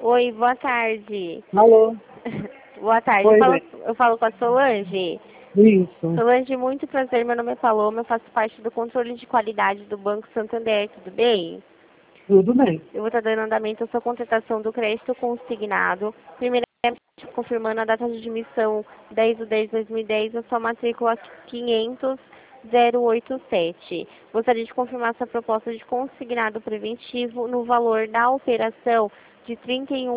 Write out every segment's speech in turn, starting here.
Oi, boa tarde. Alô? Boa tarde. Oi, Eu falo com a Solange. Isso. Solange, muito prazer. Meu nome é Paloma. Eu faço parte do controle de qualidade do Banco Santander. Tudo bem? Tudo bem. Eu vou estar dando andamento à sua contratação do crédito consignado. Primeiramente, confirmando a data de admissão 10/10/2010, a sua matrícula 500.087. Gostaria de confirmar sua proposta de consignado preventivo no valor da operação de R$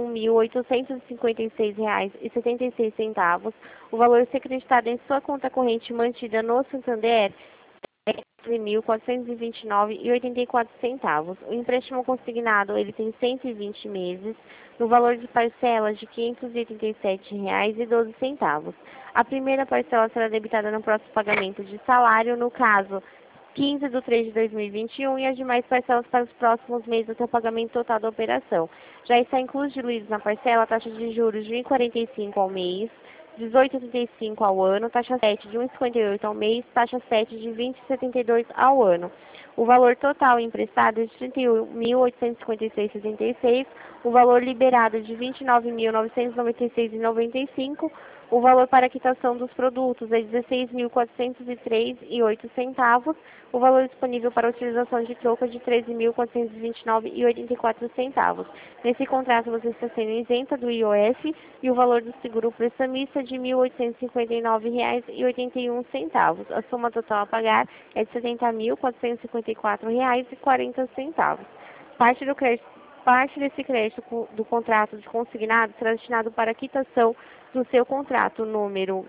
31.856,76. O valor ser acreditado em sua conta corrente mantida no Santander é R$ 13.429,84. O empréstimo consignado ele tem 120 meses, no valor de parcelas de R$ 587,12. A primeira parcela será debitada no próximo pagamento de salário, no caso 15/3/2021, e as demais parcelas para os próximos meses até o pagamento total da operação. Já está incluídos na parcela a taxa de juros de 1,45 ao mês, 18,35 ao ano, taxa 7 de 1,58 ao mês, taxa 7 de 20,72 ao ano. O valor total emprestado é de R$ 31.856,76, o valor liberado de R$ 29.996,95, o valor para quitação dos produtos é R$ 16.403,08, o valor disponível para utilização de troca é de R$ 13.429,84. Nesse contrato você está sendo isenta do IOF e o valor do seguro prestamista é de R$ 1.859,81. A soma total a pagar é de R$ 70.454,40. Parte desse crédito do contrato de consignado será destinado para a quitação do seu contrato número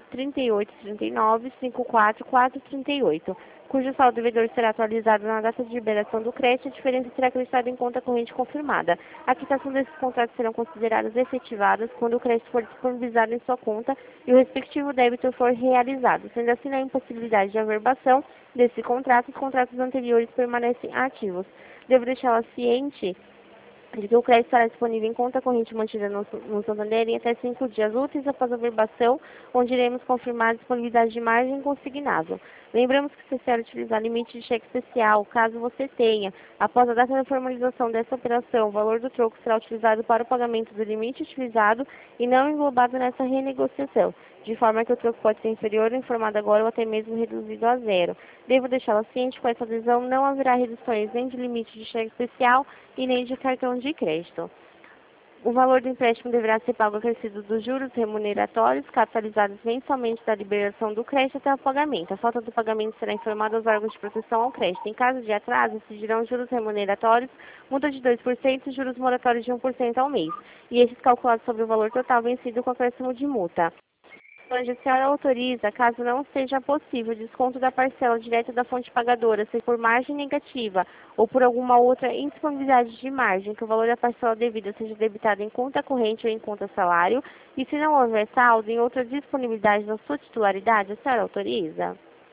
3839-54438, cujo saldo devedor será atualizado na data de liberação do crédito. A diferença será acreditada em conta corrente confirmada. A quitação desses contratos serão consideradas efetivadas quando o crédito for disponibilizado em sua conta e o respectivo débito for realizado. Sendo assim, na impossibilidade de averbação desse contrato, os contratos anteriores permanecem ativos. Devo deixá-la ciente de que o crédito estará disponível em conta corrente mantida no Santander em até 5 dias úteis após a averbação, onde iremos confirmar a disponibilidade de margem consignável. Lembramos que se desejar utilizar limite de cheque especial, caso você tenha, após a data da formalização dessa operação, o valor do troco será utilizado para o pagamento do limite utilizado e não englobado nessa renegociação, de forma que o troco pode ser inferior, informado agora, ou até mesmo reduzido a zero. Devo deixá-la ciente, com essa adesão não haverá reduções nem de limite de cheque especial e nem de cartão de crédito. O valor do empréstimo deverá ser pago acrescido dos juros remuneratórios, capitalizados mensalmente da liberação do crédito até o pagamento. A falta do pagamento será informada aos órgãos de proteção ao crédito. Em caso de atraso, incidirão juros remuneratórios, multa de 2% e juros moratórios de 1% ao mês, e estes calculados sobre o valor total vencido com acréscimo de multa. Onde a senhora autoriza, caso não seja possível, desconto da parcela direta da fonte pagadora, seja por margem negativa ou por alguma outra indisponibilidade de margem, que o valor da parcela devida seja debitado em conta corrente ou em conta salário, e se não houver saldo em outra disponibilidade na sua titularidade, a senhora autoriza?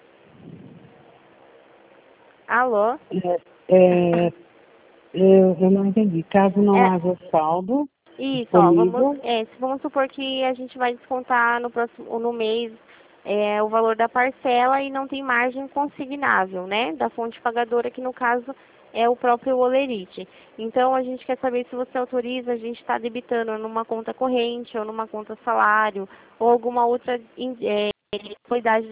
Alô? Eu não entendi. Caso não É, haja saldo isso, ó, disponível, vamos supor que a gente vai descontar no mês o valor da parcela e não tem margem consignável, né, da fonte pagadora, que no caso é o próprio Olerite. Então, a gente quer saber se você autoriza a gente estar debitando numa conta corrente ou numa conta salário ou alguma outra qualidade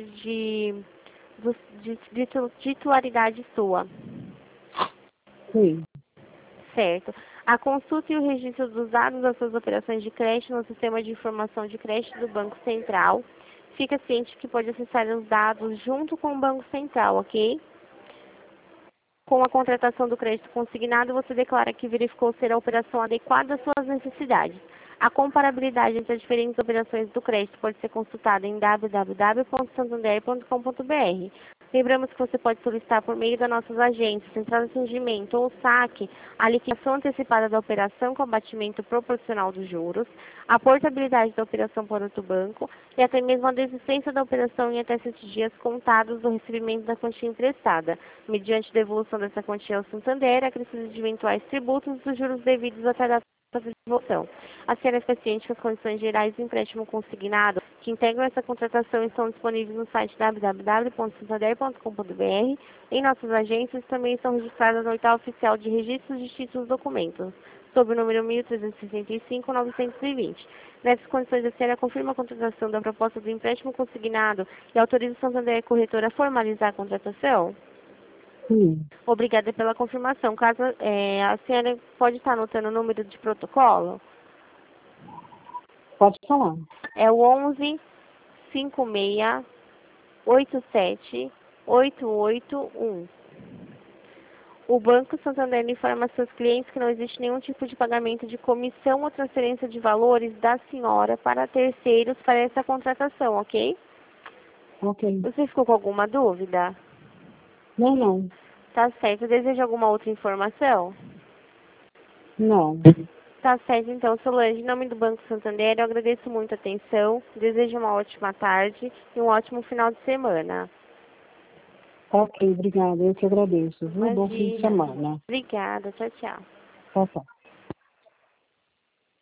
de titularidade sua. sim. Certo. A consulta e o registro dos dados das suas operações de crédito no sistema de informação de crédito do Banco Central. Fica ciente que pode acessar os dados junto com o Banco Central, ok? Com a contratação do crédito consignado, você declara que verificou ser a operação adequada às suas necessidades. A comparabilidade entre as diferentes operações do crédito pode ser consultada em www.santander.com.br. Lembramos que você pode solicitar por meio das nossas agências, central de atendimento ou saque, a liquidação antecipada da operação com abatimento proporcional dos juros, a portabilidade da operação para outro banco e até mesmo a desistência da operação em até 7 dias contados do recebimento da quantia emprestada, mediante devolução dessa quantia ao Santander, acrescidos de eventuais tributos dos juros devidos até a data de devolução. A senhora está ciente que as condições gerais do empréstimo consignado, que integram essa contratação estão disponíveis no site www.santander.com.br. Em nossas agências também estão registradas na oitava oficial de registros de títulos e documentos, sob o número 1365-920. Nessas condições, a senhora confirma a contratação da proposta do empréstimo consignado e autoriza o Santander Corretora a formalizar a contratação? Sim. Obrigada pela confirmação. Caso a senhora pode estar anotando o número de protocolo? Pode falar. É o 11 56 87 881. O Banco Santander informa a seus clientes que não existe nenhum tipo de pagamento de comissão ou transferência de valores da senhora para terceiros para essa contratação, ok? Ok. Você ficou com alguma dúvida? Não. Tá certo. Deseja alguma outra informação? Não. Tá certo, então, Solange, em nome do Banco Santander, eu agradeço muito a atenção, desejo uma ótima tarde e um ótimo final de semana. Ok, obrigada. Eu que agradeço. Viu? Bom fim de Imagina. semana. Obrigada. Tchau, tchau. Tchau, tchau.